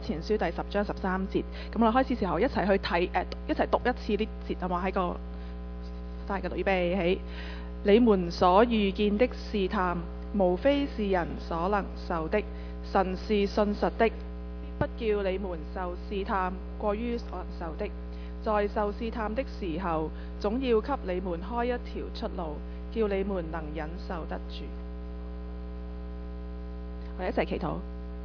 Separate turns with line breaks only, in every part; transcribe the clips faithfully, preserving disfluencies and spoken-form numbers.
前書第十章十三節。咁我哋開始時候一齊去睇誒、呃，一齊讀一次呢節啊嘛，喺個大嘅度預備起。你們所遇見的試探，無非是人所能受的。神是信實的，不叫你們受試探過於所能受的。在受試探的時候，總要給你們開一條出路，叫你們能忍受得住。我哋一齊祈禱。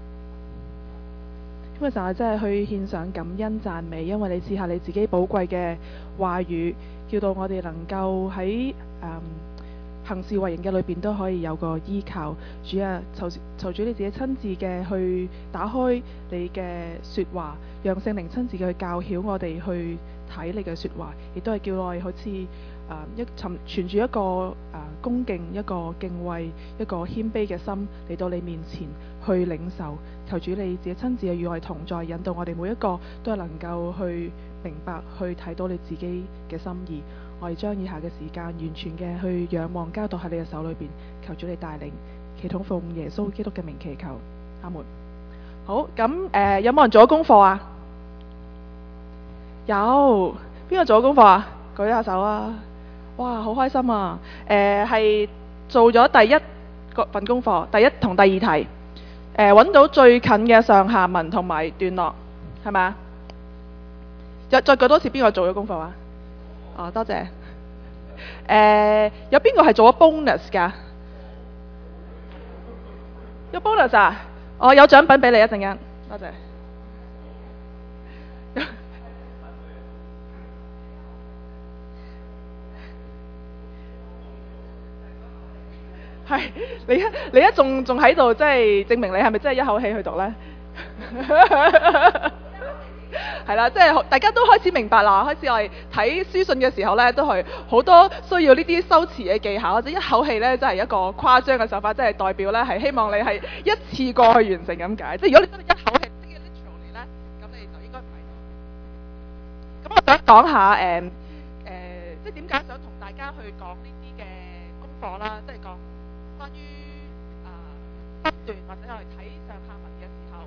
今日神啊，真係去獻上感恩讚美，因為你賜下你自己寶貴嘅話語，叫到我哋能夠喺誒、嗯、行事為人嘅裏邊都可以有個依靠。主啊，求求主你自己親自嘅去打開你嘅說話，讓聖靈親自嘅去教曉我哋去睇你嘅說話，亦都係叫我哋好似誒一存存住一個誒、呃、恭敬、一個敬畏、一個謙卑嘅心嚟到你面前去領受。求主你自己親自嘅與我哋同在，引導我哋每一個都係能夠去明白、去睇到你自己嘅心意。我哋將以下嘅時間完全嘅去仰望交到喺你嘅手裏邊，求主你帶領。祈禱奉耶穌基督嘅名祈求，阿門。好，咁誒、呃、有冇人做咗功課啊？有，邊個做咗功課啊？舉下手啊！哇，好開心啊！誒、呃、係做咗第一個份功課，第一同第二題。誒揾、呃、到最近嘅上下文同埋段落，係咪啊？再再舉多次邊個做咗功課啊？哦，多謝。誒、呃、有邊個係做咗 bonus 㗎？有 bonus 啊？哦，有獎品俾你一陣間，多謝。係你一你一仲仲喺度，即係證明你係咪真係一口氣去讀呢？係啦，即係大家都開始明白啦。開始我哋睇書信嘅時候呢，都係好多需要呢啲修辭嘅技巧，或者一口氣呢，真係一個誇張嘅手法，即係代表呢係希望你係一次過去完成咁解。即係如果你真係一口氣即係 literally 咧，咁你就應該唔係。咁我想講下誒誒、呃呃，即係點解想同大家去講呢啲嘅功課啦，即係講關於啊分段或者我哋睇上下文嘅時候，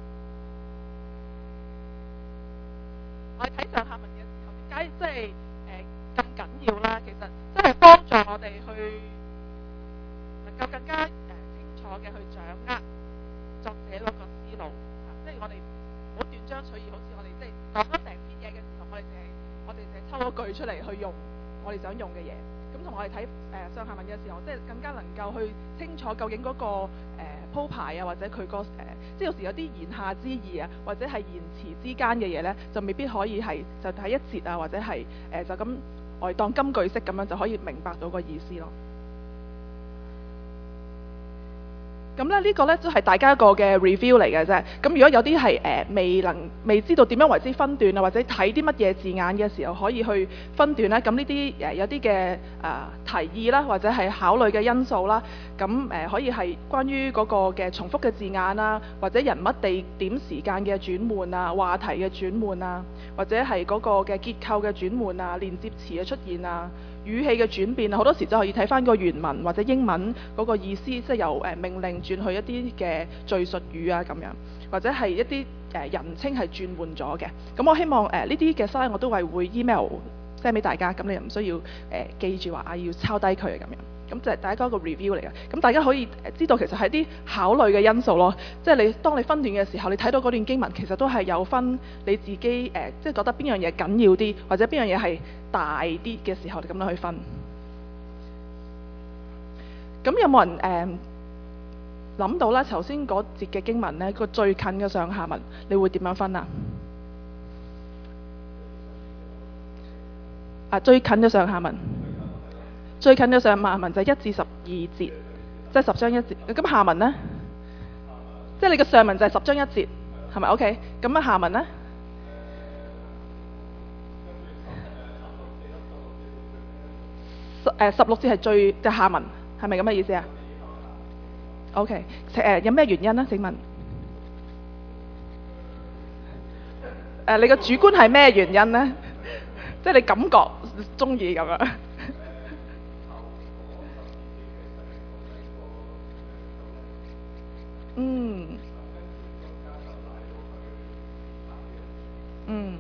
我哋睇上下文嘅時候點解即係誒咁緊要啦？其實真係幫助我哋去能夠更加誒、呃、清楚嘅去掌握作者嗰個思路，啊、即係我哋唔好斷章取義，好似我哋即係講咗成篇嘢嘅時候，我哋淨係我哋淨係抽一句出嚟去用我哋想用嘅嘢。咁同我哋睇誒上下文嘅時候，即係更加能夠去清楚究竟嗰、那個誒、呃、鋪排啊，或者佢個誒，即係有時有啲言下之意啊，或者係言辭之間嘅嘢咧，就未必可以係就睇一節啊，或者係誒、呃、就咁我哋當金句式咁樣就可以明白到個意思咯。咁咧呢個呢，都係大家一個嘅 review 嚟嘅啫。咁如果有啲係誒未能未知道點樣為之分段啊，或者睇啲乜嘢字眼嘅時候可以去分段咧，咁呢啲誒有啲嘅誒提議啦，或者係考慮嘅因素啦，咁誒、呃、可以係關於嗰個嘅重複嘅字眼啦，或者人物地點時間嘅轉換啊，話題嘅轉換啊，或者係嗰個嘅結構嘅轉換啊，連接詞嘅出現啊，語氣嘅轉變啊，好多時就可以睇翻個原文或者英文嗰個意思，即係由誒命令轉去一啲嘅敘述語啊咁樣，或者係一啲誒人稱係轉換咗嘅。咁我希望誒呢啲嘅 slide 我都係會 email send 俾大家，咁你又唔需要誒、呃、記住話啊要抄低佢咁樣。咁就係大家一個 review 嚟嘅。咁大家可以知道其實係啲考慮嘅因素咯，即係你當你分段嘅時候，你睇到嗰段經文其實都係有分你自己誒、呃，即係覺得邊樣嘢緊要啲，或者邊樣嘢係大啲嘅時候，你咁樣去分。咁有冇人誒諗、呃、到咧？頭先嗰節嘅經文咧，個最近嘅上下文，你會點樣分啊？啊，最近嘅上下文。最近嘅上下文就係一至十二節，即係十章一節。咁下文呢？即係你嘅上文就係十章一節，係咪 OK？咁啊下文呢？十誒十六節係最嘅、就是、下文，係咪咁嘅意思啊 ？OK，誒、呃、有咩原因呢？請問誒、呃、你嘅主觀係咩原因呢？即係你感覺中意咁樣。嗯， 嗯。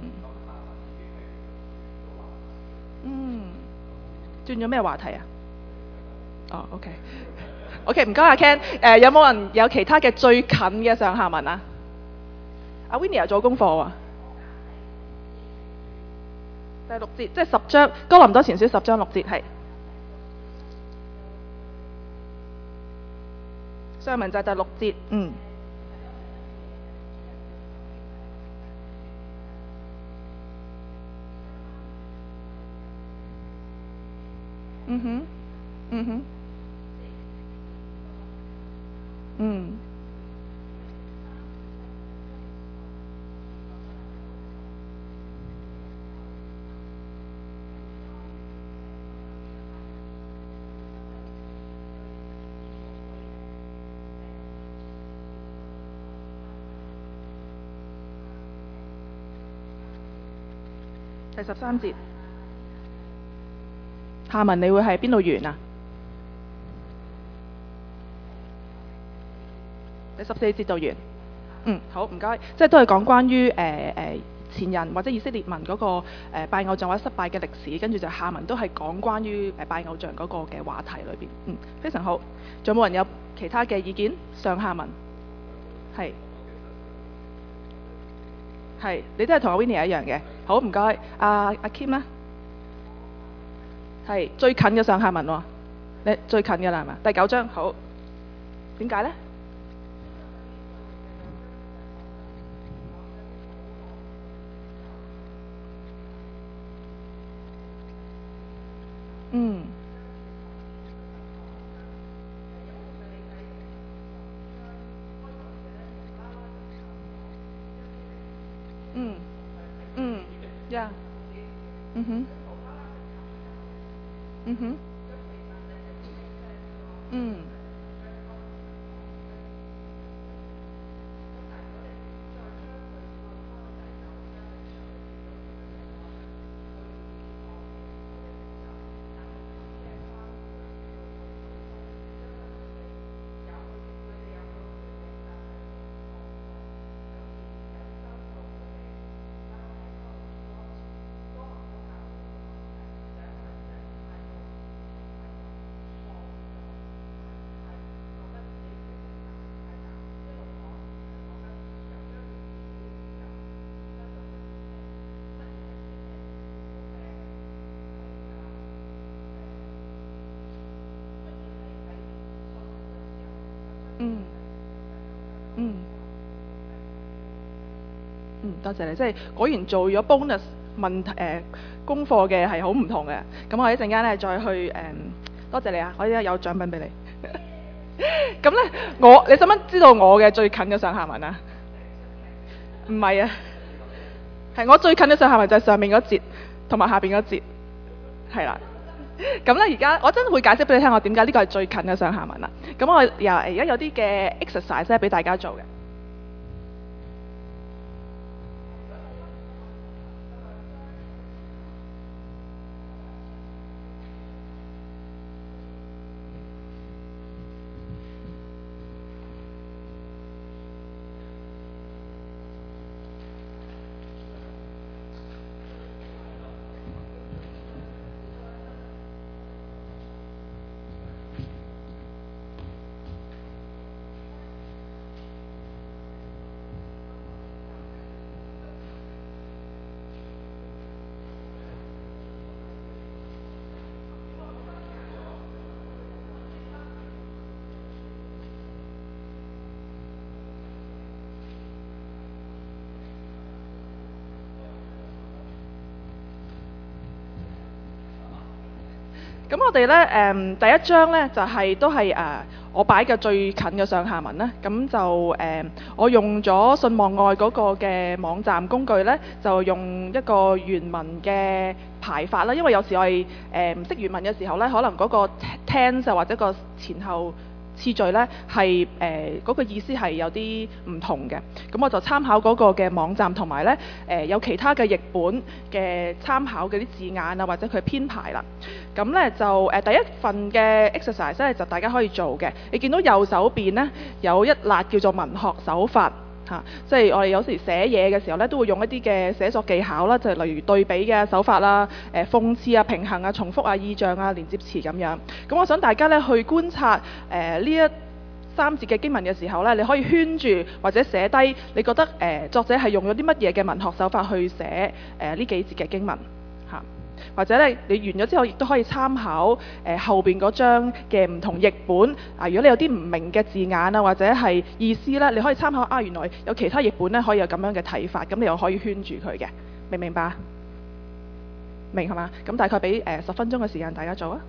嗯。轉咗咩話題啊？哦，OK。OK， 唔該阿 Ken。誒，有冇人有其他嘅最近嘅上下文啊？阿 Winnie 又做功課喎。第六節，即係十章，哥林多前書十章六節係。上文就係第六節，嗯。嗯哼，嗯哼，嗯。第十三節，下文你會係邊度完啊？第十四節就完。嗯，好，唔該。即係都係講關於誒誒前人或者以色列民嗰、那個、呃、拜偶像或者失敗嘅歷史，跟住就下文都係講關於誒拜偶像嗰個嘅話題裏邊。嗯，非常好。仲有冇人有其他嘅意見？上下文係係，你都係同阿 Winnie 一樣嘅。好，唔該。阿阿 Kim 呢？係最近嘅上下文喎、哦，你最近嘅啦係嘛？第九章好，點解呢？嗯。嗯。嗯。呀。嗯哼。嗯哼。嗯。嗯。嗯。嗯，多謝你，即係果然做咗 bonus 問題誒、呃、功課嘅係好唔同嘅。咁我一陣間咧再去誒、呃，多謝你啊！我依家有獎品俾你。咁咧，我你使唔使知道我嘅最近嘅上下文啊？唔係啊，係我最近嘅上下文就係上面嗰節同埋下邊嗰節，係啦。咁咧而家我真會解釋俾你聽，我點解呢個係最近嘅上下文啦。咁我又而家有啲嘅 exercise 咧俾大家做嘅。咁我哋咧誒第一章咧就係、是、都係誒、呃、我擺嘅最近嘅上下文啦。咁就誒、呃、我用咗信望愛嗰個嘅網站工具咧，就用一個原文嘅排法啦。因為有時我係誒唔識原文嘅時候咧，可能嗰個 tense 或者個前後次序咧係誒嗰個意思係有啲唔同嘅。咁我就參考嗰個嘅網站，同埋咧誒有其他嘅譯本嘅參考嘅啲字眼啊，或者佢編排啦。咁咧就誒、呃、第一份嘅 exercise 咧就大家可以做嘅。你見到右手邊咧有一欄叫做文學手法， 嚇、即係我哋有時寫嘢嘅時候咧，都會用一啲嘅寫作技巧啦，就係例如對比嘅手法啦、誒諷刺啊、平衡啊、重複啊、意象啊、連接詞咁樣。咁我想大家咧去觀察誒呢一三節嘅經文嘅時候咧，你可以圈住或者寫低，你覺得誒、呃、作者係用咗啲乜嘢嘅文學手法去寫誒呢幾節嘅經文嚇。或者咧，你完咗之後，亦都可以參考誒、呃、後邊嗰章嘅唔同譯本。啊，如果你有啲唔明嘅字眼啊，或者係意思咧，你可以參考啊，原來有其他譯本咧可以有咁樣嘅睇法，咁你又可以圈住佢嘅，明唔明白？明係嘛？咁大概俾誒十分鐘嘅時間大家做啊。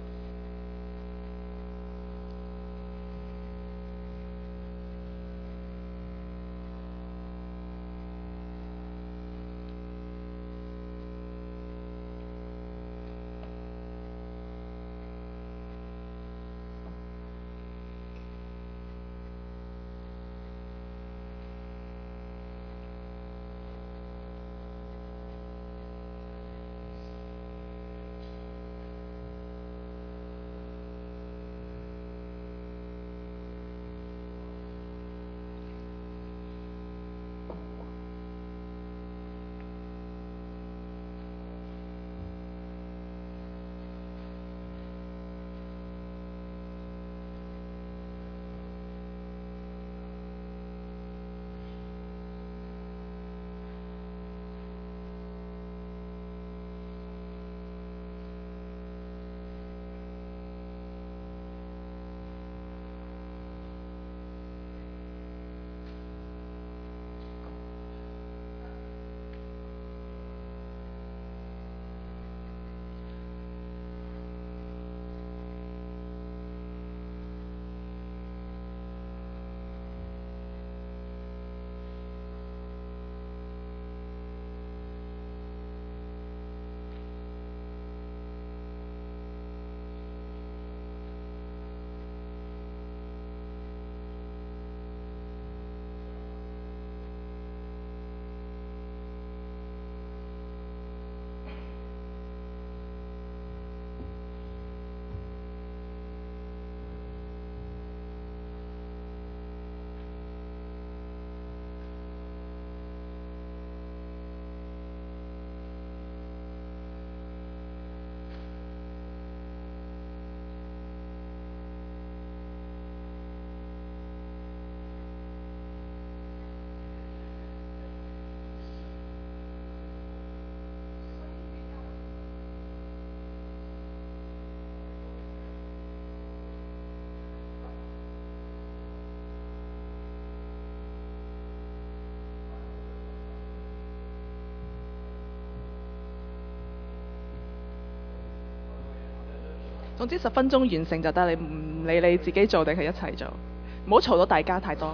總之十分鐘完成就得，你唔理你自己做定係一齊做，唔好嘈到大家太多。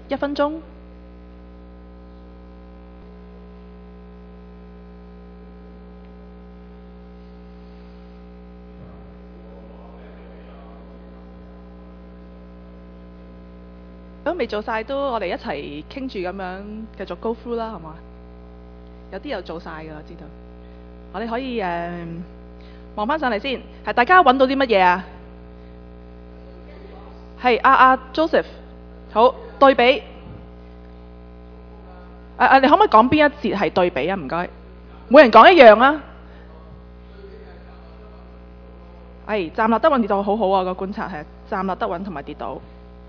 一分鐘。都未做晒，都我哋一齊傾住咁樣繼續 go through 啦，好嘛？有啲又做晒㗎，我知道。我哋可以誒望翻上嚟先，係大家揾到啲乜嘢啊？係阿阿 Joseph， 好對比。誒、啊、誒，你可唔可以講邊一節係對比啊？唔該，每人講一樣啊。係站立得穩跌倒，好好啊！個觀察係站立得穩同埋跌倒。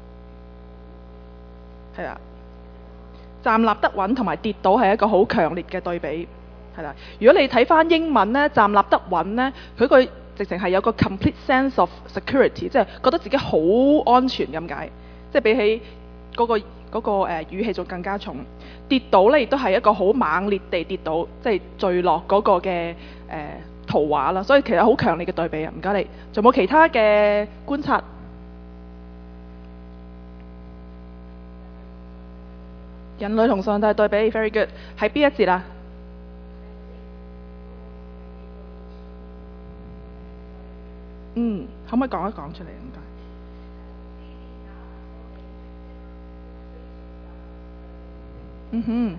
係啦，站立得穩同埋跌倒係一個好強烈嘅對比，係啦。如果你睇翻英文呢，站立得穩呢，佢個直情係有個 complete sense of security，即係覺得自己好安全咁解，即係比起嗰、嗰個嗰、嗰個誒、呃、語氣仲更加重。跌倒呢亦都係一個好猛烈地跌倒，即係墜落嗰個嘅誒、呃、圖畫啦。所以其實好強烈嘅對比啊！唔該你，仲有冇其他嘅觀察？人類同上帝對比 ，very good。喺邊一節啊？嗯，可唔可以講一講出嚟？唔該。嗯哼。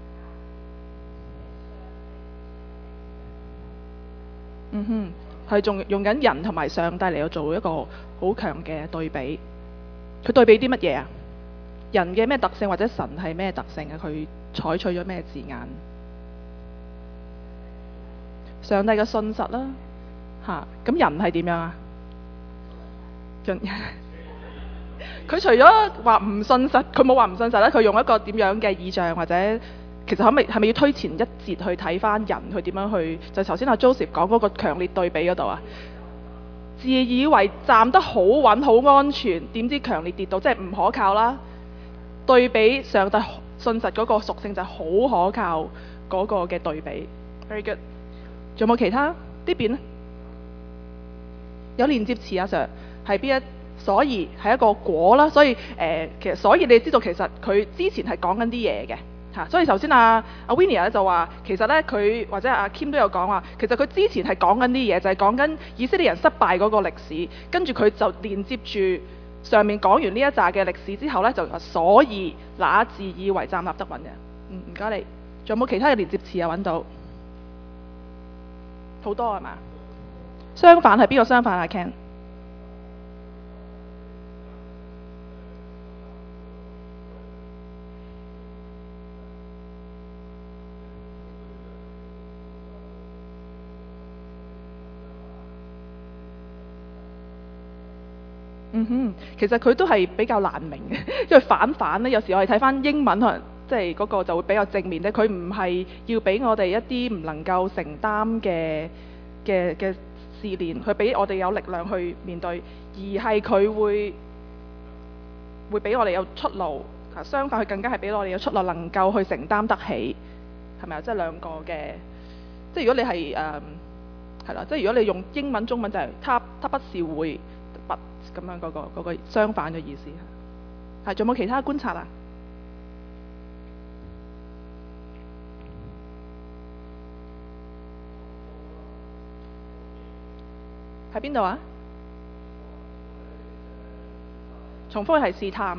嗯哼，係仲用緊人同埋上帝嚟到做一個好強嘅對比。佢對比啲乜嘢啊？人嘅咩特性或者神係咩特性啊？佢採取咗咩字眼？上帝嘅信實啦，嚇咁人係點樣啊？人佢除咗話唔信實，佢冇話唔信實咧。佢用一個點樣嘅意象，或者其實可唔可以係咪要推前一節去睇翻人佢點樣去？就頭先阿 Joseph 講嗰個強烈對比嗰度啊，自以為站得好穩好安全，點知強烈跌倒，即係唔可靠啦。對比上帝信實嗰個屬性就係好可靠嗰個嘅對比。Very good。仲有冇其他呢邊咧？有連接詞啊 Sir， 係邊一？所以係一個果啦。所以誒、呃，其實所以你知道其實佢之前係講緊啲嘢嘅嚇。所以頭先阿阿 Winnie 咧就話，其實咧佢或者阿 Kim 都有講話，其實佢之前係講緊啲嘢，就係講緊以色列人失敗嗰個歷史，跟住佢就連接住上面講完呢一紮嘅歷史之後呢，就話所以那自以為站立得穩嘅。嗯，唔該你。仲有冇其他嘅連接詞啊？揾到好多係嘛？相反係邊個相反啊 Ken？嗯哼，其實佢都係比較難明嘅，因為反反呢，有時我哋睇翻英文可能即係嗰個就會比較正面咧。佢唔係要俾我哋一啲唔能夠承擔嘅嘅嘅試煉，佢俾我哋有力量去面對，而係佢會會俾我哋有出路。相反，佢更加係俾我哋有出路，能夠去承擔得起，係咪啊？即係兩個嘅，即係如果你係誒係啦，即係如果你用英文、中文就係、是、他他不是會。不咁樣嗰、嗰個嗰、嗰個相反嘅意思係，仲有冇其他觀察啊？喺邊度啊？重複係試探。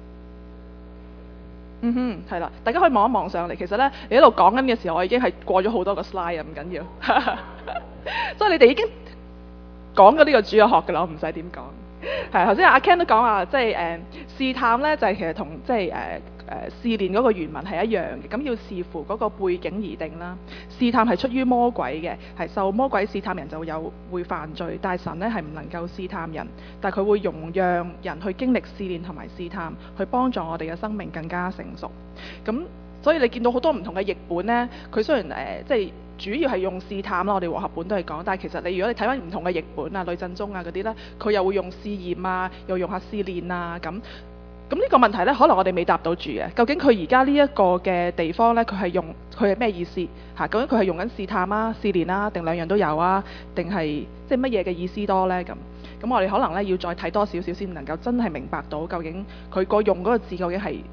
嗯哼，係啦，大家可以望一望上嚟。其實呢，你喺度講緊嘅時候，我已經係過咗好多個 slide 啊，唔緊要。所以你哋已經講咗呢個主日學嘅啦，我唔使點講。係頭先阿 Ken 都講話，即係誒試探咧，就係、是、其實同即係誒誒試煉嗰個原文係一樣嘅。咁要視乎嗰個背景而定啦。試探係出於魔鬼嘅，係受魔鬼試探人就有會犯罪。但係神咧係唔能夠試探人，但係佢會容讓人去經歷試煉同埋試探，去幫助我哋嘅生命更加成熟。咁所以你見到好多唔同嘅譯本咧，佢雖然誒、呃、即係。主要係用試探啦，我哋和合本都係講，但係其實你如果你睇翻唔同嘅譯本啊、呂振中啊嗰啲呢，佢又會用試驗啊，又用下試煉啊咁。咁呢個問題呢，可能我哋未答到住嘅。究竟佢而家呢一個嘅地方呢，佢係用佢係咩意思嚇？究竟佢係用緊試探啊、試煉啊，定兩樣都有啊？定係即係乜嘢嘅意思多呢？咁咁我哋可能呢要再睇多少少先能夠真係明白到究竟佢個用嗰個字究竟係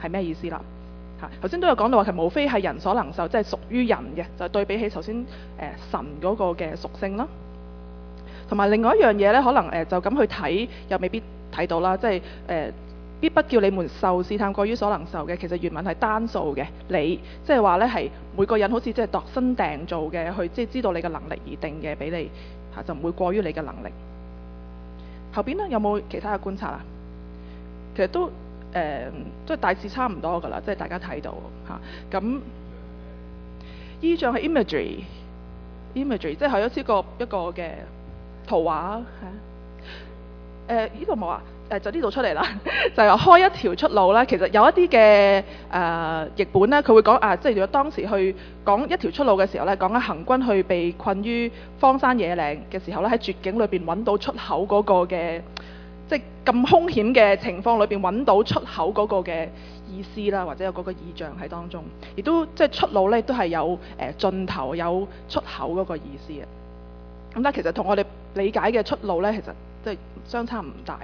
係咩意思啦。嚇，頭先都有講到話，其實無非係人所能受，即係屬於人嘅，就對比起頭先誒神嗰個嘅屬性啦。同埋另外一樣嘢咧，可能誒、呃、就咁去睇又未必睇到啦，即係誒、呃、必不叫你們受試探過於所能受嘅，其實原文係單數嘅，你即係話咧係每個人好似即係度身訂造嘅，去即係知道你嘅能力而定嘅俾你嚇，就唔會過於你嘅能力。後邊咧有冇其他嘅觀察啊？其實都誒、呃、都係大致差唔多㗎啦，即係大家睇到嚇。咁意象係 imagery，imagery 即係好似一個一個嘅圖畫嚇。誒呢度冇啊，誒、呃、就呢度出嚟啦，就係話開一條出路啦。其實有一啲嘅誒譯本咧，佢會講啊，即係如果當時去講一條出路嘅時候咧，講緊行軍去被困於荒山野嶺嘅時候咧，喺絕境裏邊揾到出口嗰個嘅，即係咁兇險嘅情況裏邊揾到出口嗰個嘅意思啦，或者有嗰個意象喺當中，亦都即係出路咧都係有誒盡頭有出口嗰個意思嘅。咁但係其實同我哋理解嘅出路咧，其實即係相差唔大。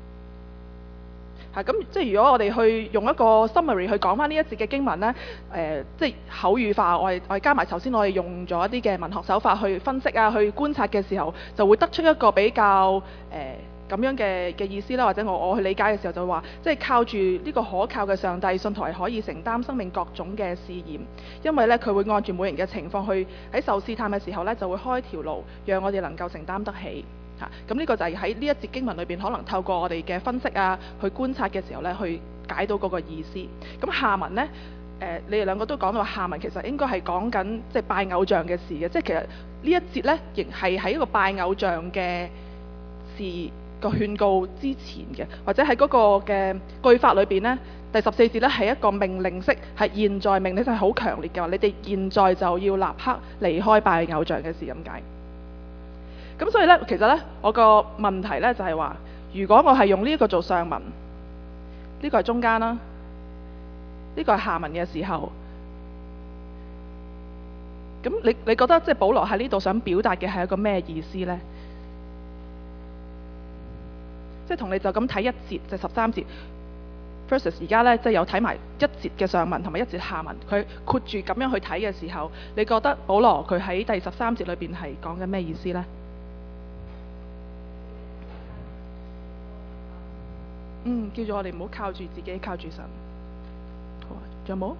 咁、啊、即係如果我哋去用一個 summary 去講翻呢一節嘅經文呢，誒、呃、即係口語化，我哋我哋加埋頭先我哋用咗一啲嘅文學手法去分析啊，去觀察嘅時候，就會得出一個比較誒咁、呃、樣嘅嘅意思啦。或者我我去理解嘅時候就會話，即係靠住呢個可靠嘅上帝，信徒係可以承擔生命各種嘅試驗，因為呢，佢會按住每人嘅情況去喺受試探嘅時候呢，就會開條路，讓我哋能夠承擔得起。嚇，咁呢個就係喺呢一節經文裏邊，可能透過我哋嘅分析啊，去觀察嘅時候咧，去解到嗰個意思。咁下文呢，誒、呃、你哋兩個都講到話，下文其實應該係講緊即係拜偶像嘅事嘅，即係其實呢一節呢，亦係喺一個拜偶像嘅事個勸告之前嘅，或者喺嗰個嘅句法裏邊呢，第十四節呢係一個命令式，係現在命令式係好強烈嘅話，你哋現在就要立刻離開拜偶像嘅事咁解。咁所以咧，其實咧，我個問題咧就係話，如果我係用呢一個做上文，呢個係中間啦，呢個係下文嘅時候，咁你你覺得即係保羅喺呢度想表達嘅係一個咩意思咧？即係同你就咁睇一節就十三節 versus 而家咧，即係有睇埋一節嘅上文同埋一節下文，佢括住咁樣去睇嘅時候，你覺得保羅佢喺第十三節裏邊係講緊咩意思咧？嗯，叫做我哋唔好靠住自己，靠住神。好啊，仲有冇？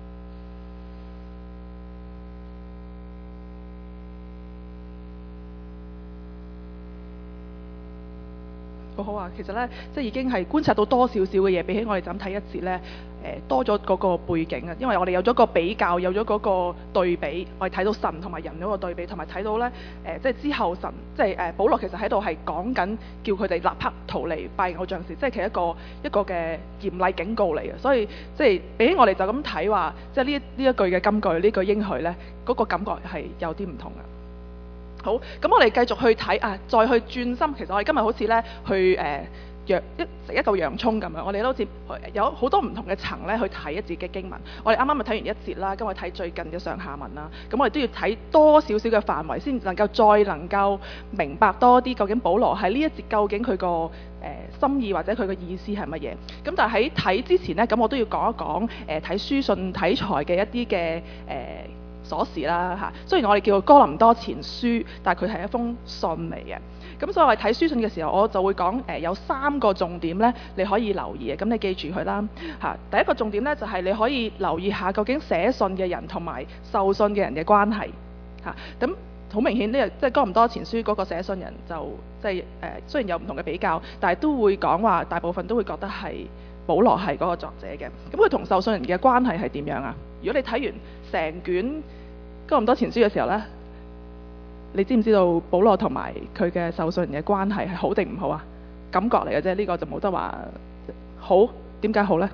好好啊，其實呢，即係已經係觀察到多少少嘅嘢，比起我哋就咁睇一節呢，誒、呃、多咗嗰個背景啊。因為我哋有咗個比較，有咗嗰個對比，我哋睇到神同埋人嗰個對比，同埋睇到呢，誒、呃、即係之後神，即係誒、呃、保羅其實喺度係講緊叫佢哋立刻逃離拜偶像事，即係其實一個一個嘅嚴厲警告嚟嘅。所以即係比起我哋就咁睇話，即係呢呢一句嘅金句，呢句應許呢，嗰、那個感覺係有啲唔同嘅。好，咁我哋繼續去睇啊，再去轉心。其實我哋今日好似咧去誒洋、呃、一食一嚿洋葱咁樣，我哋都好似有好多唔同嘅層咧去睇一節嘅經文。我哋啱啱咪睇完一節啦，咁我睇最近嘅上下文啦。咁我哋都要睇多少少嘅範圍，先能夠再能夠明白多啲究竟保羅喺呢一節究竟佢個誒心意或者佢個意思係乜嘢。咁但係喺睇之前呢，咁我都要講一講誒睇書信題材嘅一啲嘅誒。呃鎖匙啦嚇，雖然我哋叫哥林多前書，但係佢係一封信嚟嘅。咁所以我哋睇書信嘅時候，我就會講誒、呃、有三個重點咧，你可以留意嘅。咁你記住佢啦嚇。第一個重點咧就係、是、你可以留意下究竟寫信嘅人同埋受信嘅人嘅關係嚇。咁好明顯呢個即係哥林多前書嗰個寫信人就即係誒雖然有唔同嘅比較，但係都會講話大部分都會覺得係保羅係嗰個作者嘅。咁佢同受信人嘅關係係點樣啊？如果你睇完成卷哥林多前書嘅時候呢，你知唔知道保羅同埋佢嘅受信人嘅關係係好定唔好啊？感覺嚟嘅啫，呢、這個就冇得話好。點解好呢？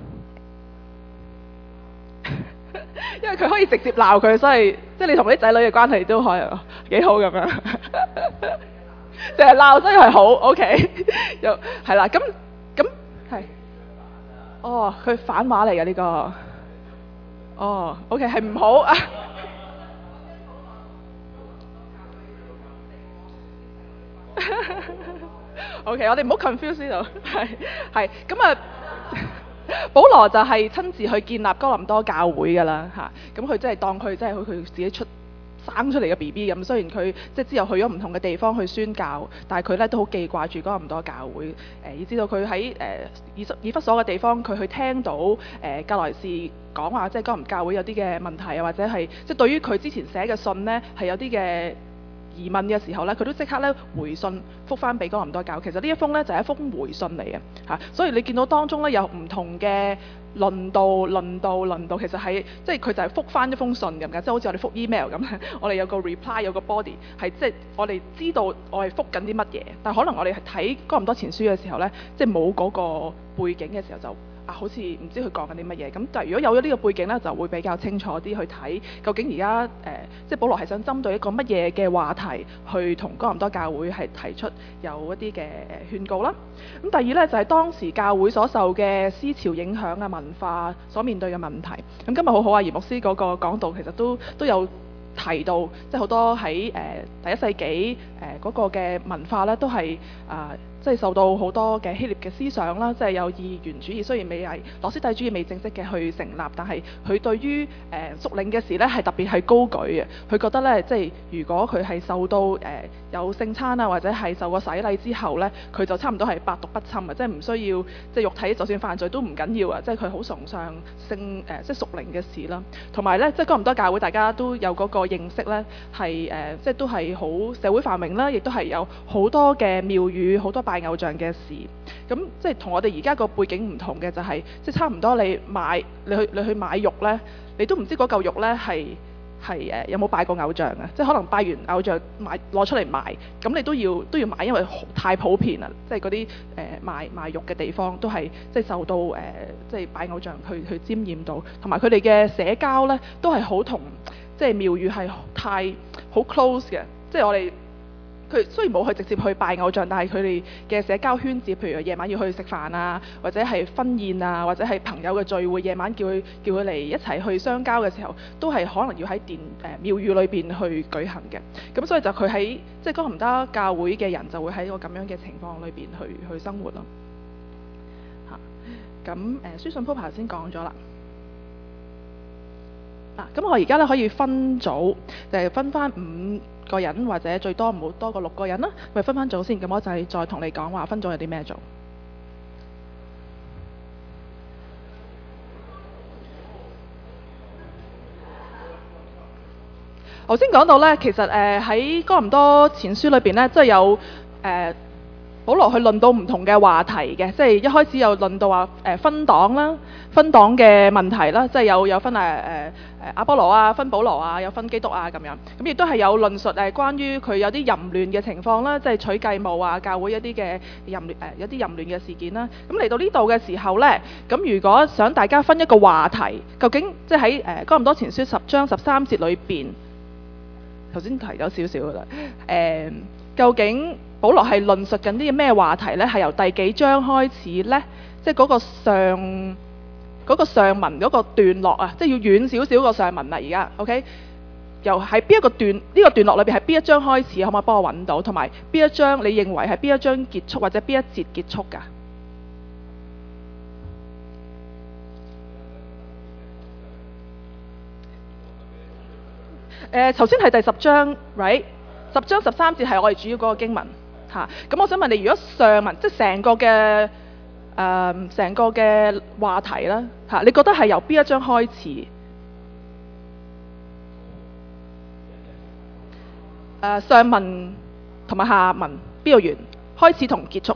因為佢可以直接鬧佢，所以即係你同啲仔女嘅關係都可以幾好咁樣。淨係鬧，所以係好 OK。又係啦，咁咁係。哦，佢反話嚟嘅呢個。哦 ，OK 係唔好啊。OK， 我哋唔好 confuse 呢度，係係咁啊。 保羅就係親自去建立哥林多教會㗎啦嚇，咁佢真係當佢真係佢佢自己出生出嚟嘅 B B 咁。雖然佢即係之後去咗唔同嘅地方去宣教，但係佢咧都好記掛住哥林多教會，誒、呃、以至到佢喺誒以以弗所嘅地方，佢去聽到誒格萊士講話，即係哥林教會有啲嘅問題啊，或者係即係對於佢之前寫嘅信呢係有啲嘅疑問嘅時候咧，佢都即刻咧回信覆返俾哥林多教。其實呢一封咧就係、是、一封回信嚟嘅嚇，所以你見到當中咧有唔同嘅論道、論道、論道，其實係即係佢就係覆返一封信咁嘅，即係好似我哋覆 email 咁，我哋有個 reply 有個 body 係即係我哋知道我係覆緊啲乜嘢，但可能我哋係睇哥林多前書嘅時候咧，即係冇嗰個背景嘅時候就。啊，好似唔知佢講緊啲乜嘢咁，但係如果有咗呢個背景呢，就會比較清楚啲去睇究竟而家誒，即係保羅係想針對一個乜嘢嘅話題去同哥林多教會係提出有一啲嘅勸告啦。咁第二呢，就係、是、當時教會所受嘅思潮影響啊，文化所面對嘅問題。咁今日好好啊，嚴牧師嗰個講道其實都都有提到，即係好多喺誒、呃、第一世紀誒嗰、呃那個嘅文化呢，都係啊。呃即係受到好多嘅希臘嘅思想啦，即係有二元主義，雖然未係諾斯底主義未正式嘅去成立，但係佢對於誒、呃、屬靈嘅事呢係特別係高舉嘅。佢覺得呢，即係如果佢係受到誒、呃、有聖餐啊，或者係受過洗禮之後呢，佢就差唔多係百毒不侵啊，即係唔需要即係肉體就算犯罪都唔緊要啊，即係佢好崇尚聖誒、呃、即係屬靈嘅事啦。同埋呢，即係哥林多教會大家都有嗰個認識呢，係誒、呃、即係都係好社會繁榮啦，亦都係有好多嘅廟宇，好多拜偶像嘅事，咁即係同我哋而家個背景唔同嘅就係、是，即係差唔多你買你去你去買肉呢，你都唔知嗰嚿肉呢係係誒有冇拜過偶像啊？即係可能拜完偶像買攞出嚟賣，咁你都要都要買，因為太普遍啦。即係嗰啲誒賣賣肉嘅地方都係即係受到誒、呃、即係拜偶像去去沾染到，同埋佢哋嘅社交呢都係好同即係廟宇係太好 close 嘅，即係我哋。佢雖然冇去直接去拜偶像，但係佢哋嘅社交圈子，譬如夜晚要去食飯啊，或者係婚宴啊，或者係朋友嘅聚會，夜晚叫佢叫佢嚟一齊去相交嘅時候，都係可能要喺殿誒廟宇裏邊去舉行嘅。咁所以就佢喺即係哥林多教會嘅人就會喺個咁樣嘅情況裏邊去去生活咯。嚇，咁誒書信鋪排頭先講咗啦。啊，咁我而家咧可以分組，就係、是、分翻五個人或者最多唔好多過六個人啦，咪分翻組先。咁我就係再同你講話分組有啲咩做。頭先講到呢，其實誒喺、呃、哥林多前書裏邊呢，即係有誒。呃保羅去論到唔同嘅話題嘅，即係一開始有論到話誒、呃、分黨啦，分黨嘅問題啦，即係有有分誒誒誒阿波羅啊，分保羅啊，有分基督啊咁樣。咁亦都係有論述誒、呃、關於佢有啲淫亂嘅情況啦，即係取繼母啊，教會一啲嘅淫亂誒、呃、一啲淫亂嘅事件啦。咁嚟到呢度嘅時候呢，咁如果想大家分一個話題，究竟即係喺誒哥林多前書十章十三節裏邊，頭先提咗少少噶啦，誒、呃、究竟保羅係論述緊啲咩話題呢？係由第幾章開始呢？即係嗰個上嗰個上文嗰個段落啊，即係要遠少少個上文啦。而家 OK，由喺邊一個段呢、呢個段落裏邊係邊一章開始？可唔可以幫我揾到？同埋邊一章你認為係邊一章結束或者邊一節結束㗎？誒，頭先係第十章 ，right？ 十章十三節係我哋主要嗰個經文。嚇，咁、啊、我想問你，如果上文即係成個嘅誒成個嘅話題啦，嚇、啊，你覺得係由邊一章開始？誒、呃、上文同埋下文邊度完？開始同結束？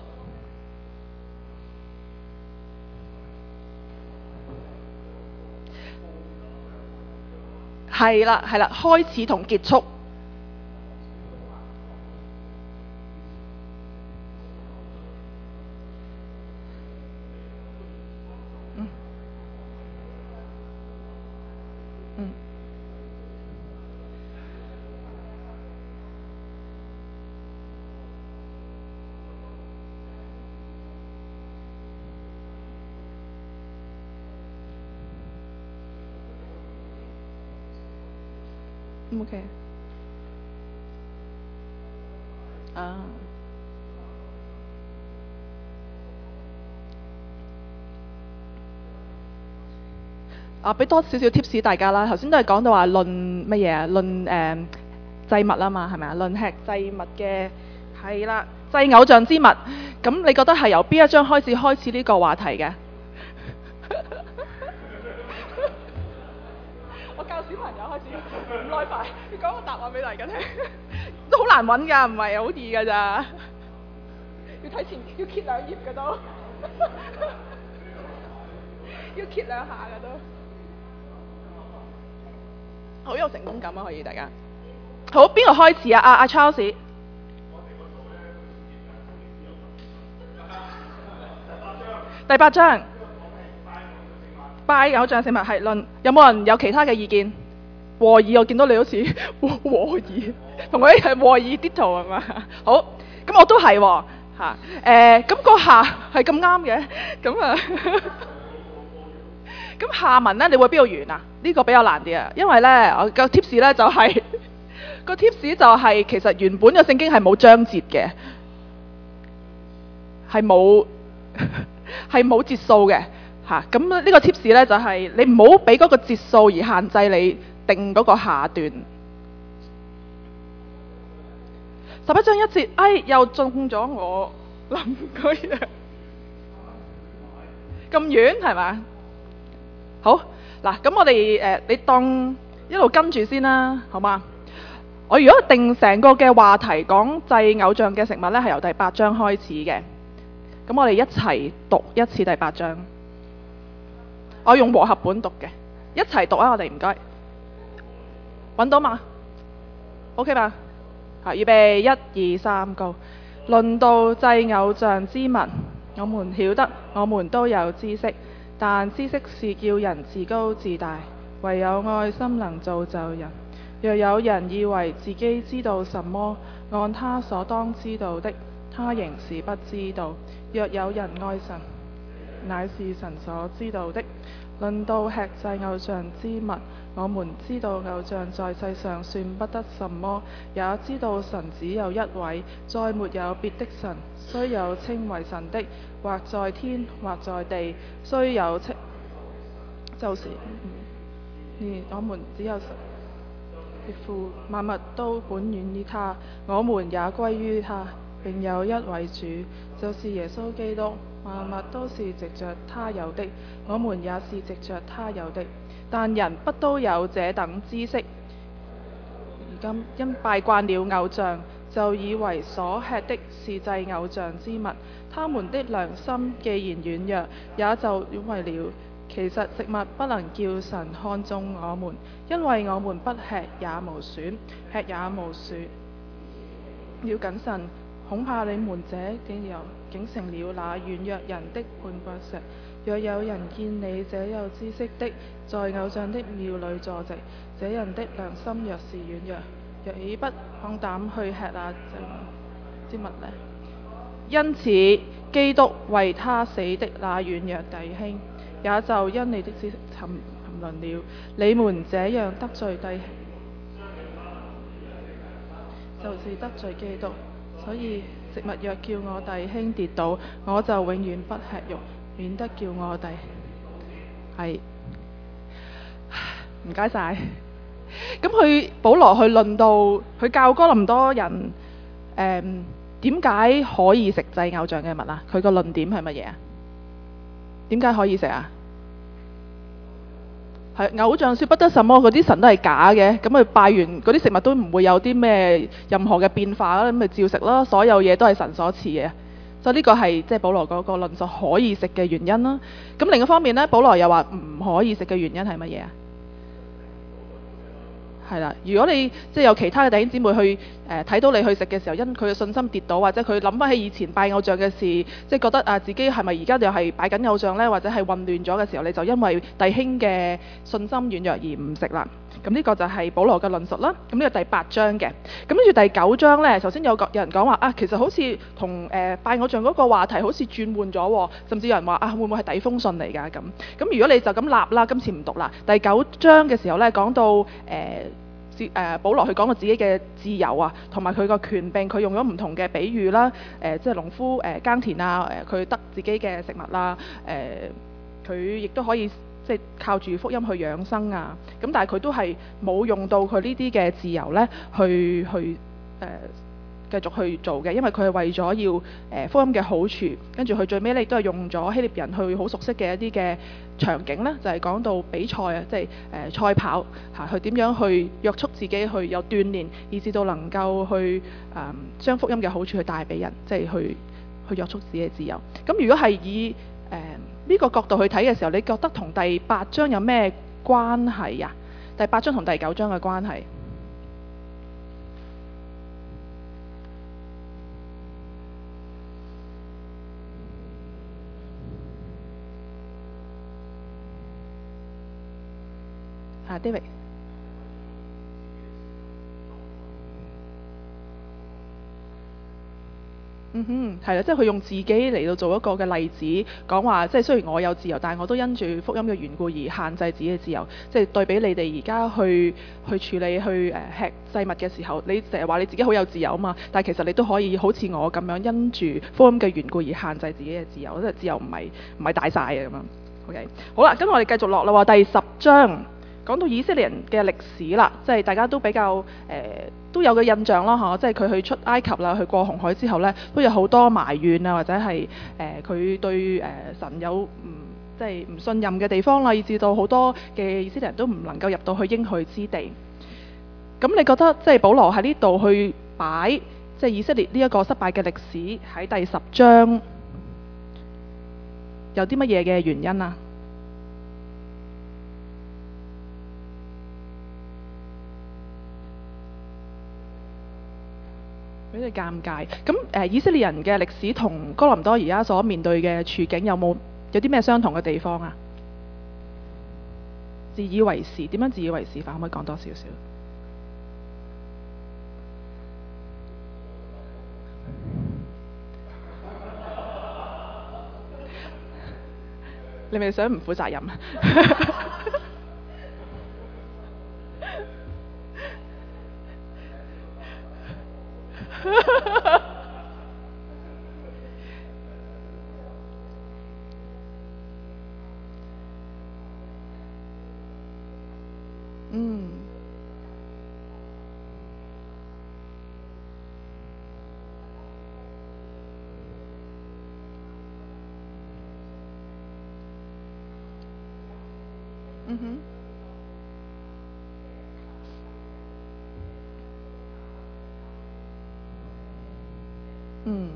係啦，係啦，開始同結束。OK，啊， 啊，俾多少少 tips 大家啦。頭先都係講到話論乜嘢啊？論誒、呃、祭物啊嘛，係咪啊？論吃祭物嘅係啦，祭偶像之物。咁你覺得係由邊一章開始開始呢個話題嘅？我教小朋友開始唔耐煩，要講個答案俾大家聽，都好難揾㗎，唔係好易㗎咋。要睇前，要揭兩頁㗎都，要揭兩下㗎都。好有成功感啊！可以大家。好，邊個開始啊？阿、啊、阿 Charles。第八章。拜偶像食物係論，有冇人有其他嘅意見？和議，我見到你好似和和議，同我一樣和議啲圖係嘛？好，咁我都係喎嚇。誒，咁個下係咁啱嘅，咁啊。咁下文咧，你會邊度完啊？呢、這個比較難啲啊，因為咧，我個 tips 咧就係、是、個 tips 就係、是、其實原本嘅聖經係冇章節嘅，係冇係冇節數嘅嚇。咁、啊、呢個 tips 咧就係、是、你唔好俾嗰個節數而限制你定嗰個下段。十一章一節，哎，又中咗我諗嗰樣咁遠係咪？好嗱，咁我哋誒、呃，你當一路跟住先啦，好嗎？我如果定成個嘅話題講祭偶像嘅食物呢，係由第八章開始嘅。咁我哋一齊讀一次第八章。我用和合本讀嘅，一齊讀啊！我哋唔該，揾到嘛 ？OK 嘛？啊，預備一二三，Go！論到祭偶像之物，我們曉得，我們都有知識。但知識是叫人自高自大，唯有愛心能造就人。若有人以為自己知道什麼，按他所當知道的，他仍是不知道。若有人愛神，乃是神所知道的。論到吃祭偶像之物，我們知道偶像在世上算不得什麼，也知道神只有一位，再沒有別的神。雖有稱為神的，或在天，或在地，雖有稱，就是，嗯，我們只有神，父，萬物都本源於他，我們也歸於他，並有一位主，就是耶穌基督。萬物都是藉着他有的，我們也是藉着他有的。但人不都有這等知識？如今因拜慣了偶像，就以為所吃的是祭偶像之物，他們的良心既然軟弱，也就軟為了。其實食物不能叫神看中我們，因為我們不吃也無損，吃也無損。要謹慎，恐怕你們這竟有竟成了那軟弱人的絆腳石。若有人見你這有知識的，在偶像的廟裏坐席，這人的良心若是軟弱，若豈不放膽去吃那之物呢？因此，基督為他死的那軟弱弟兄，也就因你的知識沉沉淪了。你們這樣得罪弟兄，就是得罪基督。所以食物若叫我弟兄跌倒，我就永遠不吃肉，免得叫我弟係唔該晒。咁佢保羅去論到佢教哥林多人誒點解可以食祭偶像嘅物啊？佢個論點係乜嘢啊？點解可以食啊？係偶像說不得什麼，嗰啲神都係假嘅，咁佢拜完嗰啲食物都唔會有啲咩任何嘅變化啦，咁咪照食啦，所有嘢都係神所賜嘅，所以呢個係即係保羅嗰個論述可以食嘅原因啦。咁另一方面呢，保羅又話唔可以食嘅原因係乜嘢啊？係啦，如果你即係有其他嘅弟兄姊妹去誒睇、呃、到你去食嘅時候，因佢嘅信心跌倒，或者佢諗翻起以前拜偶像嘅事，即係覺得啊自己係咪而家又係拜緊偶像呢？或者係混亂咗嘅時候，你就因為弟兄嘅信心軟弱而唔食啦。咁呢個就係保羅嘅論述啦。咁呢個第八章嘅，咁跟住第九章呢，頭先有個有人講話啊，其實好似同誒拜偶像嗰個話題好似轉換咗，甚至有人話啊，會唔會係抵封信嚟㗎咁？咁如果你就咁立啦，今次唔讀啦。第九章嘅時候呢，講到誒。呃誒、呃、保羅佢講到自己嘅自由啊，同埋佢個權柄，佢用咗唔同嘅比喻啦，誒、呃、即係農夫誒、呃、耕田啊，誒、呃、佢得自己嘅食物啦，誒佢亦都可以即係靠住福音去養生啊。咁但係佢都係冇用到佢呢啲嘅自由呢去去誒、呃、繼續去做嘅，因為佢係為咗要誒、呃、福音嘅好處，跟住佢最尾咧亦都係用咗希臘人去好熟悉嘅一啲嘅場景呢，就係、是、講到比賽啊，即係誒賽跑嚇，佢點樣去約束自己去有鍛鍊，以至到能夠去誒、呃、將福音嘅好處去帶俾人，即係去去約束自己嘅自由。咁如果係以誒呢、呃這個角度去睇嘅時候，你覺得同第八章有咩關係呀？第八章同第九章嘅關係？啊，David。嗯哼，係啦，即係佢用自己嚟到做一個嘅例子，講話即係雖然我有自由，但係我都因住福音嘅緣故而限制自己嘅自由。即係對比你哋而家去去處理去誒、呃、吃祭物嘅時候，你成日話你自己好有自由啊嘛，但係其實你都可以好似我咁樣因住福音嘅緣故而限制自己嘅自由，即係自由唔係唔係大晒嘅咁樣。OK，好啦，咁我哋繼續落啦喎，第十章。講到以色列人嘅歷史啦，即係大家都比較誒、呃、都有個印象啦嚇，即係佢去出埃及啦，去過紅海之後呢，都有好多埋怨啊，或者係誒佢對誒、呃、神有唔即係唔信任嘅地方啦，以至到好多嘅以色列人都唔能夠入到去應許之地。咁你覺得即係保羅喺呢度去擺即係以色列呢一個失敗嘅歷史喺第十章有啲乜嘢嘅原因啊？比較尷尬。咁誒、呃，以色列人嘅歷史同哥林多而家所面對嘅處境有冇有啲咩相同嘅地方啊？自以為是，點樣自以為是法？可唔可以講多少少？你咪想唔負責任？嗯。嗯哼。嗯。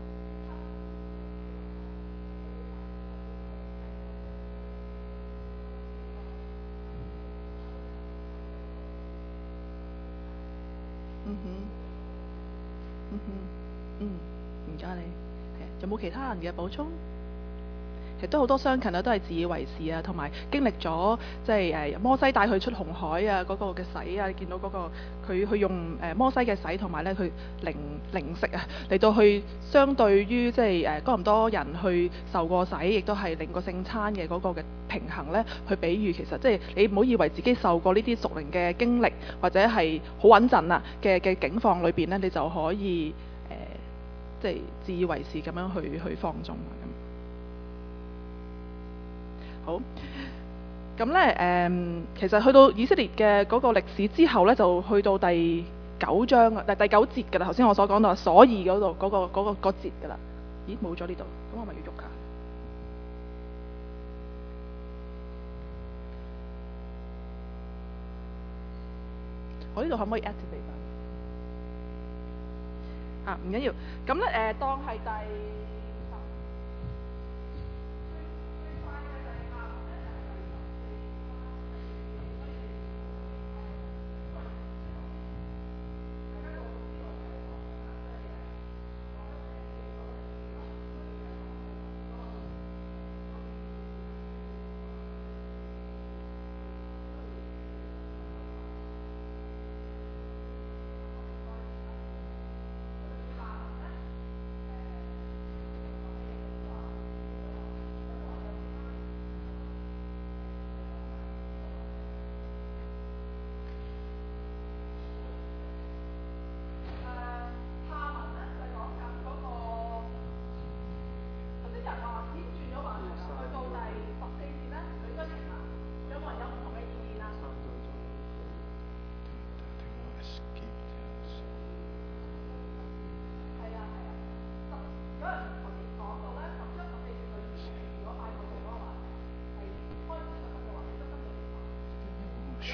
嗯哼。嗯哼。嗯，唔該你。係，有冇其他人嘅補充？其實都好多相近啊，都係自以為是啊，同埋經歷咗即係誒摩西帶佢出紅海啊嗰、那個嘅洗啊，你見到嗰、那個佢去用誒、呃、摩西嘅洗同埋咧佢靈靈食啊嚟到去相對於即係誒哥林多人去受過洗，亦都係領過聖餐嘅嗰個嘅平衡咧，去比喻其實即係你唔好以為自己受過呢啲屬靈嘅經歷或者係好穩陣啊嘅嘅境況裏邊咧，你就可以誒、呃、即係自以為是咁樣去去放縱啊咁。好，咁咧誒，其實去到以色列嘅嗰個歷史之後咧，就去到第九章啊，第第九節㗎啦。頭先我所講到所以嗰度嗰個嗰、嗰個嗰個、節㗎啦。咦，冇咗呢度，咁我咪要喐下。我呢度可唔可以 activate 翻？啊，唔緊要。咁咧誒，當係第。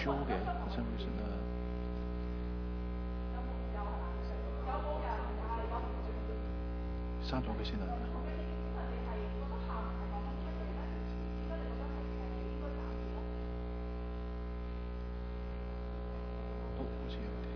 修嘅，好像就是那三種嘅先能。都好似有啲。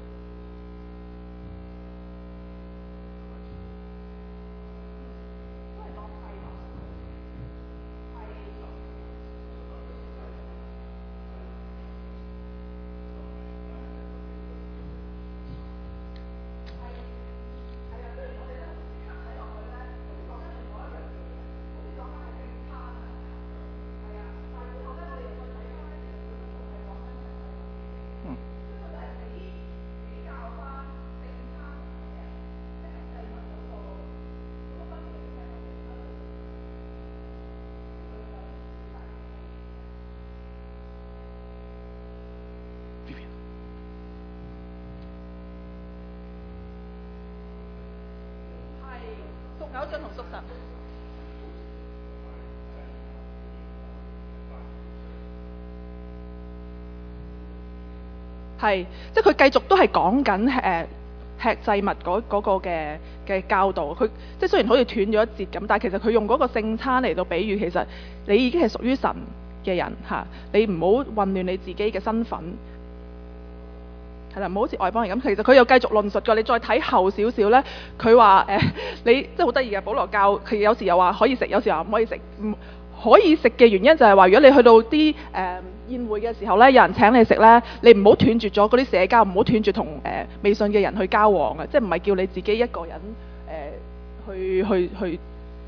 偶像同屬神。係，即係佢繼續都係講緊誒吃祭物嗰嗰個嘅嘅教導。佢即係雖然好似斷咗一節咁，但係其實佢用嗰個聖餐嚟到比喻，其實你已經係屬於神嘅人嚇，你唔好混亂你自己嘅身份。係啦，唔好好似外邦人咁。其實佢又繼續論述㗎。你再睇後少少呢，佢話誒，你即係好得意嘅。保羅教佢有時又話可以食，有時又唔可以食。唔可以食嘅原因就係話，如果你去到啲誒、呃、宴會嘅時候呢，有人請你食呢，你唔好斷絕咗嗰啲社交，唔好斷絕同誒、呃、未信嘅人去交往嘅，即係唔係叫你自己一個人誒、呃、去去去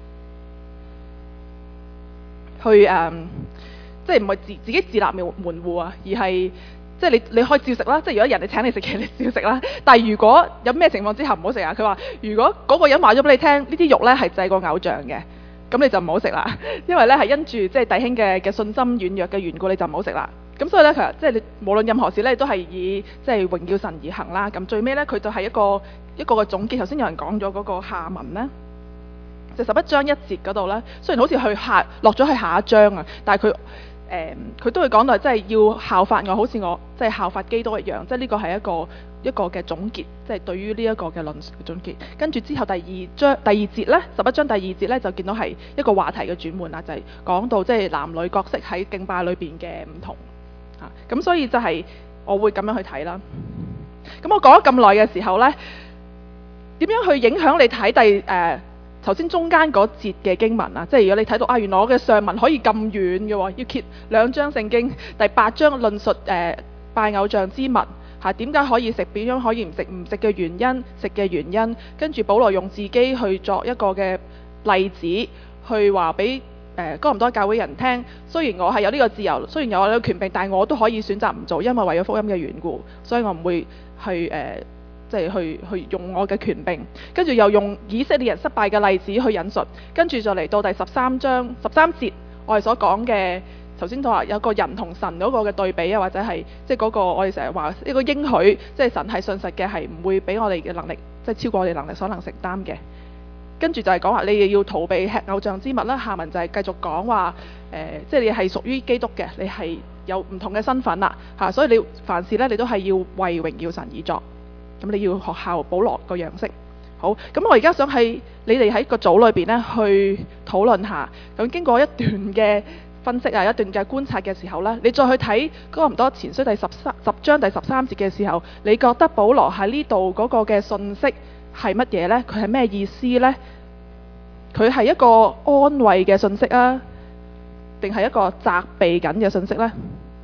去誒、呃，即係唔係自自己自立門門戶啊，而係。即係你你可以照食啦，即係如果人哋請你食嘅，你照食啦。但係如果有咩情況之下唔好食啊？佢話如果嗰個人話咗俾你聽，呢啲肉呢係祭過偶像嘅，咁你就唔好食啦。因為呢係因住即係弟兄嘅嘅信心軟弱嘅緣故，你就唔好食啦。咁所以呢，其實即係你無論任何事呢，都係以即係榮耀神而行啦。咁最尾呢，佢就係一個一個嘅總結。頭先有人講咗嗰個下文呢，就十一章一節嗰度呢，雖然好似去下落咗去下一章啊，但係佢。誒，佢、嗯、都會講到，即係要效法我，好似我即係效法基督一樣，即係呢個係一個一個嘅總結，即係對於呢一個嘅論述嘅總結。跟住之後第二章第二節呢，十一章第二節呢，就見到係一個話題嘅轉換啦，就係、是、講到即係男女角色喺敬拜裏邊嘅唔同啊。咁所以就係我會咁樣去睇啦。咁我講咗咁耐嘅時候呢，點樣去影響你睇第誒？呃頭先中間嗰節嘅經文啊，即係如果你睇到啊，原來我嘅上文可以咁遠嘅喎，要揭兩章聖經，第八章論述誒、呃、拜偶像之物嚇，點、啊、解可以食，點樣可以唔食，唔食嘅原因，食嘅原因，跟住保羅用自己去作一個嘅例子，去話俾誒哥林多教會人聽。雖然我係有呢個自由，雖然有我呢個權柄，但係我都可以選擇唔做，因為為咗福音嘅緣故，所以我唔會去誒。呃即係去去用我嘅權柄，跟住又用以色列人失敗嘅例子去引述，跟住就嚟到第十三章十三節，我哋所講嘅頭先都話有個人同神嗰個嘅對比啊，或者係即係嗰個我哋成日話一個應許，即係神係信實嘅，係唔會俾我哋嘅能力即係超過我哋能力所能承擔嘅。跟住就係講話你哋要逃避吃偶像之物啦。下文就係繼續講話誒，即係你係屬於基督嘅，你係有唔同嘅身份啦嚇，所以你凡事咧你都係要為榮耀神而作。咁你要學效保羅個樣式。好，咁我而家想喺你哋喺個組裏邊呢去討論下。咁經過一段嘅分析啊，一段嘅觀察嘅時候呢，你再去睇哥林多前書第十三十章第十三節嘅時候，你覺得保羅喺呢度嗰個嘅信息係乜嘢呢？佢係咩意思呢？佢係一個安慰嘅信息啊，定係一個責備緊嘅信息呢？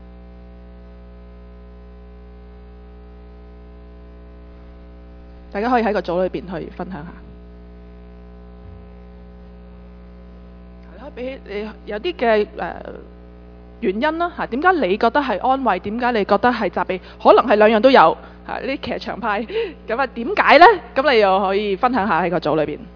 大家可以喺個組裏邊去分享下。你可以俾你有啲嘅誒原因啦嚇，點解你覺得係安慰？點解你覺得係責備？可能係兩樣都有嚇。呢啲騎牆派咁啊，點解呢？咁你又可以分享下喺個組裏邊。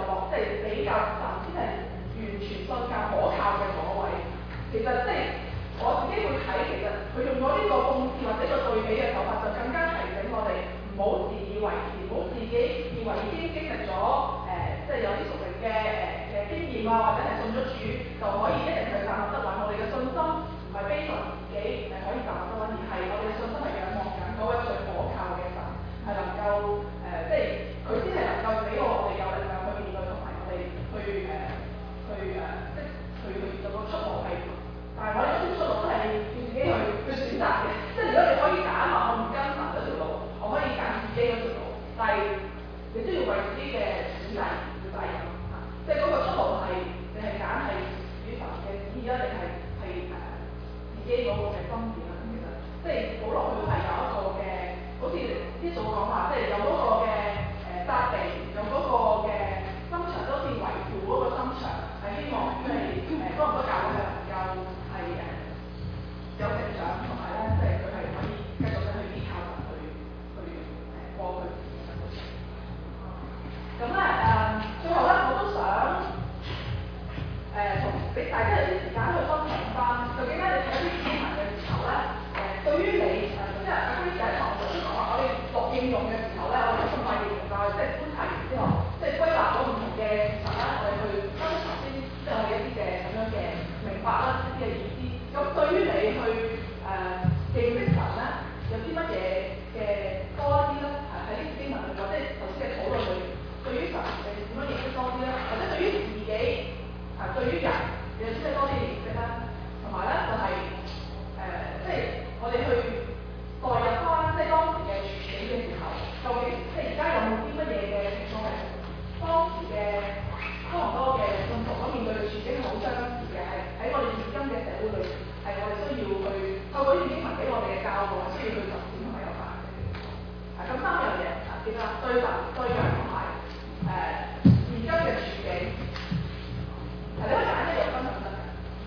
落，即係比較神先係完全信靠可靠嘅嗰位。其實即係我自己會睇，其實佢用咗呢個諷刺或者個對比嘅手法，就更加提醒我哋唔好自以為是，唔好自己以為已經經歷咗誒，即係有啲屬靈嘅誒嘅經驗啊，或者係信咗主就可以一定係站立得穩。我哋嘅信心唔係非常自己誒可以站立得穩，而係我哋嘅信心係仰望緊嗰位最可靠嘅神，係能夠誒、呃，即係佢先係能夠俾我哋有力量去面對，同埋我哋去誒、呃、去誒、呃，即係去去有個出路係。但係我哋嗰條出路都係要自己去去選擇嘅。即係如果你可以揀話，我唔跟神嗰條路，我可以揀自己嗰條路，但係你都要為自己嘅選擇負責任嚇。即係嗰個出路係你係揀係與神嘅旨意啊，定係係誒自己嗰個嘅心意啊？其實即係保羅佢都係有一個嘅，好似啲組講話，即係有嗰個嘅誒責備，有嗰個嘅心腸，都好似維護嗰個心腸，係希望即係誒多唔多教會係能夠係誒有成長，同埋咧即係佢係可以繼續咧去依靠神去去誒過佢自己嘅生活。咁咧誒，最後咧我都想誒同俾大家有啲時間去分享翻，究竟咧你睇啲經文嘅時候咧，誒、呃、對於你誒即係阿 Grace 喺堂度都講話，我哋落應用嘅時候咧，我哋咁快應用就係即係觀察完之後，即係歸納咗唔同嘅事實啦，我哋去分析頭先即係我哋一啲嘅咁樣嘅明白啦，一啲嘅意思。咁對於你去誒、呃、認識神咧，有啲乜嘢嘅多一啲咧？係喺呢啲經文裏，或者頭先嘅討論裏，對於神你點樣認識多啲咧？或者對於自己啊、呃，對於人有啲咩多啲認識咧？同埋咧就係、是、誒、呃，即係我哋去代入翻即係當時嘅處境嘅時候，究竟即係而家有冇啲乜嘢嘅情況係當時嘅多唔多嘅信徒所面對嘅處境係好相似嘅，係喺我哋現今嘅社會裏，係我哋需要去透過呢段經文俾我哋嘅教導，係需要去實踐同埋有反省嘅。啊，咁三樣嘢啊，記得對神、對人同埋誒現今嘅處境，係你可以揀一樣分享得嘅。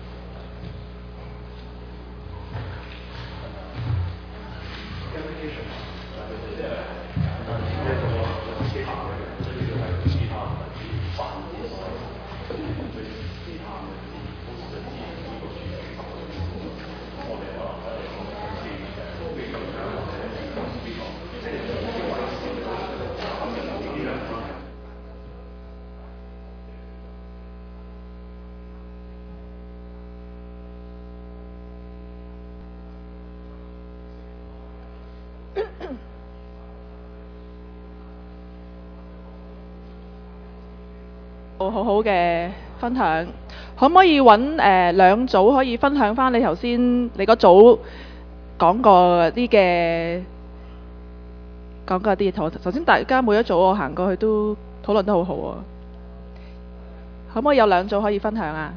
好好嘅分享，可唔可以揾誒、呃、兩組可以分享翻你頭先你嗰組講過啲嘅講過啲嘢？頭先大家每一組我行過去都討論得好好啊，可唔可以有兩組可以分享啊？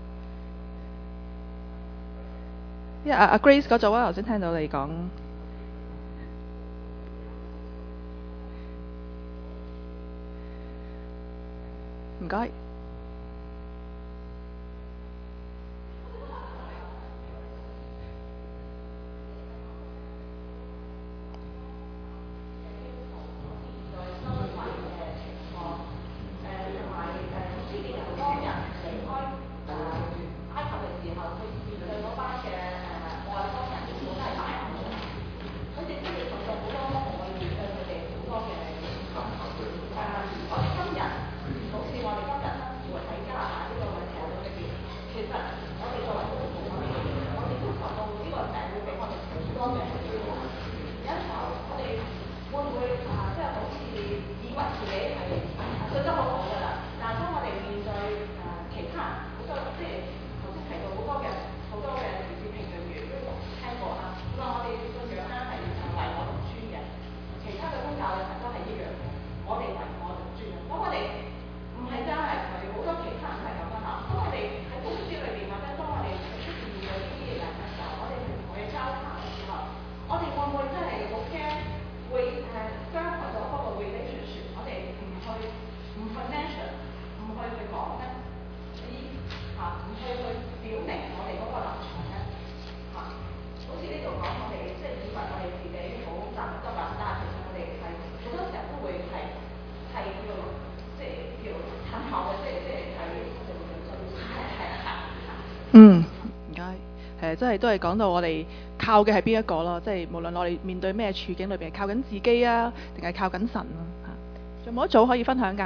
因為阿阿 Grace 嗰組啊，頭先聽到你講。唔該。
我哋今日好似我哋今日
即係都係講到我哋靠嘅係邊一個咯，即係無論我哋面對咩處境裏邊，係靠緊自己啊，定係靠緊神啊嚇。仲有冇一組可以分享㗎？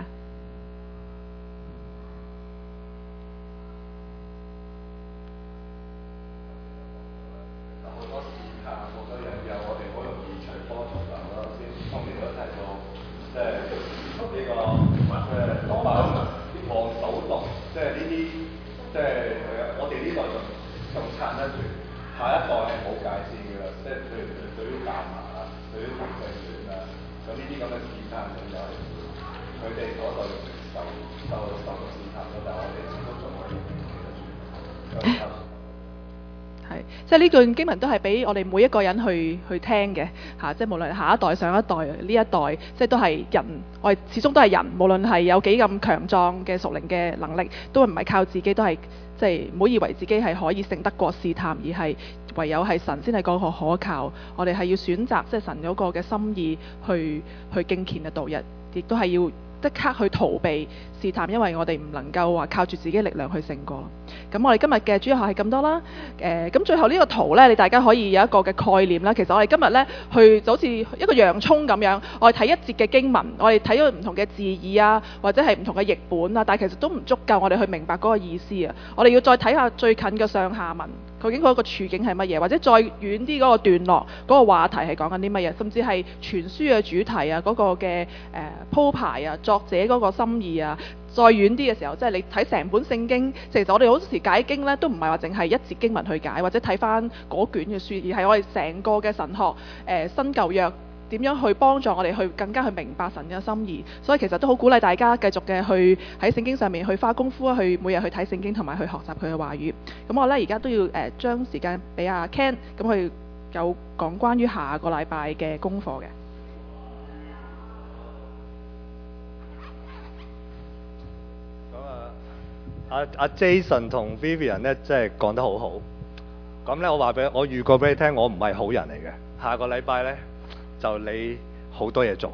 下一代係冇界線嘅啦，即係譬如對於大麻啊、對於同性戀啊，咁呢啲咁嘅試探就係佢哋嗰代受受受到試探咯，但係我哋都仲可以記得住。
係，即係呢段經文都係俾我哋每一個人去去聽嘅嚇、啊，即係無論下一代、上一代呢一代，即係都係人，我哋始終都係人，無論係有幾咁強壯嘅屬靈嘅能力，都唔係靠自己，都係即係唔好以為自己係可以勝得過試探，而係唯有係神先係嗰個可靠。我哋係要選擇即係神嗰個嘅心意去去敬虔嘅度日，亦都係要即刻去逃避試探，因為我哋唔能夠話靠住自己力量去勝過。咁我哋今日嘅主日學係咁多啦。誒、呃，咁最後呢個圖呢，你大家可以有一個嘅概念啦。其實我哋今日呢，去就好似一個洋葱咁樣，我哋睇一節嘅經文，我哋睇咗唔同嘅字義啊，或者係唔同嘅譯本啊，但係其實都唔足夠我哋去明白嗰個意思啊。我哋要再睇下最近嘅上下文，究竟嗰個處境係乜嘢，或者再遠啲嗰個段落嗰、嗰個話題係講緊啲乜嘢，甚至係全書嘅主題啊，嗰、嗰個嘅誒、呃、鋪排啊，作者嗰個心意啊。再遠啲嘅時候，即係你睇成本聖經，其實我哋好多時解經呢，都唔係話淨係一節經文去解，或者睇翻嗰卷嘅書，而係我哋成個嘅神學誒、呃、新舊約點樣去幫助我哋去更加去明白神嘅心意。所以其實都好鼓勵大家繼續嘅去喺聖經上面去花功夫啊，去每日去睇聖經同埋去學習佢嘅話語。咁我呢，而家都要誒、呃、將時間俾阿 Ken，咁佢有講關於下個禮拜嘅功課嘅。
阿阿 Jason 同 Vivian 咧，真係講得好好。咁咧，我話俾我預告俾你聽，我唔係好人嚟嘅。下個禮拜咧，就你好多嘢做。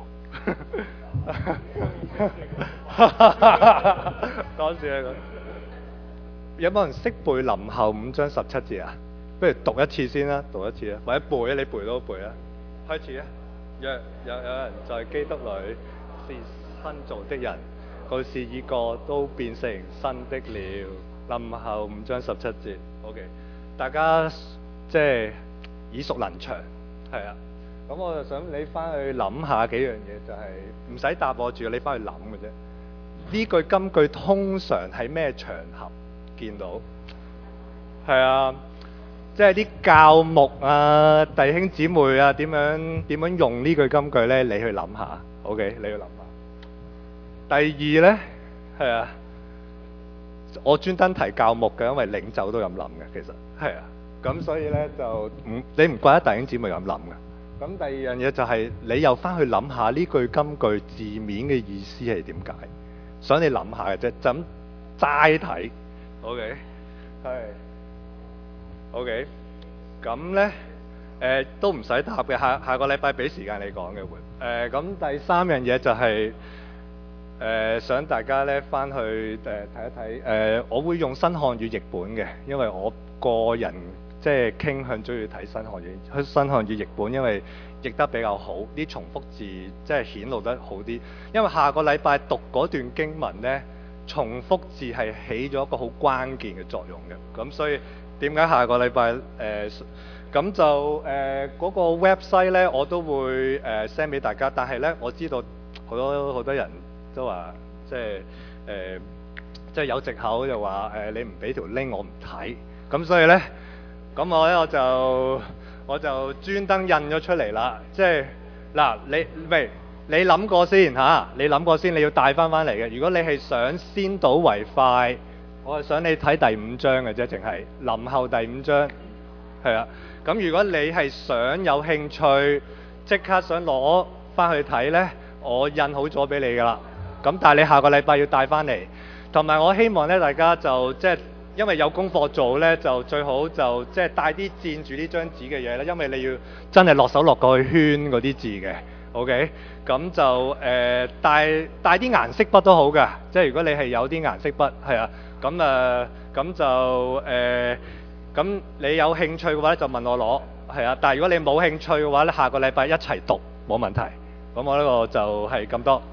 講笑啊！有冇人識背林後五章十七節啊？不如讀一次先啦，讀一次啊，或者背啊，你背都背啊。開始啊！若有有人在基督裏是新造的人。舊事已過，都變成新的了。林後五章十七節 ，OK， 大家即係耳熟能詳，係啊。咁我就想你翻去諗下幾樣嘢，就係唔使答我住，你翻去諗嘅啫。呢句金句通常喺咩場合見到？係啊，即係啲教牧啊、弟兄姊妹啊，點樣點樣用呢句金句呢？你去諗下 ，OK， 你去諗下。第二呢，係啊，我專登提教牧嘅，因為領袖都咁諗嘅，其實係啊，咁所以呢，就唔你唔怪得弟兄姊妹咁諗嘅。咁第二樣嘢就係、是、你又翻去諗下呢句金句字面嘅意思係點解？想你諗下嘅啫，就咁齋睇 ，OK， 係 ，OK， 咁呢，誒、呃、都唔使答嘅，下下個禮拜俾時間你講嘅會。誒、呃、咁第三樣嘢就係、是。誒、呃、想大家咧翻去誒睇、呃、一睇誒、呃，我會用新漢語譯本嘅，因為我個人即係傾向中意睇新漢語新漢語譯本，因為譯得比較好，啲重複字即係顯露得好啲。因為下個禮拜讀嗰段經文咧，重複字係起咗一個好關鍵嘅作用嘅。咁所以點解下個禮拜誒咁就誒嗰、呃那個 website 咧，我都會誒 send 俾大家。但係咧，我知道好多好多人。都話即係誒、呃，即係有藉口就話誒、呃，你唔俾條 link 我唔睇，咁所以咧，咁我咧我就我就專登印咗出嚟啦。即係嗱，你喂你諗過先嚇、啊，你諗過先，你要帶翻翻嚟嘅。如果你係想先睹為快，我係想你睇第五章嘅啫，淨係林後第五章係啊。咁如果你係想有興趣，即刻想攞翻去睇咧，我印好咗俾你噶啦。咁但係你下個禮拜要帶翻嚟，同埋我希望咧大家就即係因為有功課做咧，就最好就即係帶啲佔住呢張紙嘅嘢啦，因為你要真係落手落過去圈嗰啲字嘅 ，OK？咁就誒、呃、帶帶啲顏色筆都好㗎，即係如果你係有啲顏色筆係啊，咁誒咁就誒咁你有興趣嘅話咧，就問我攞，係啊。但係如果你冇興趣嘅話咧，下個禮拜一齊讀冇問題。咁我呢個就係咁多。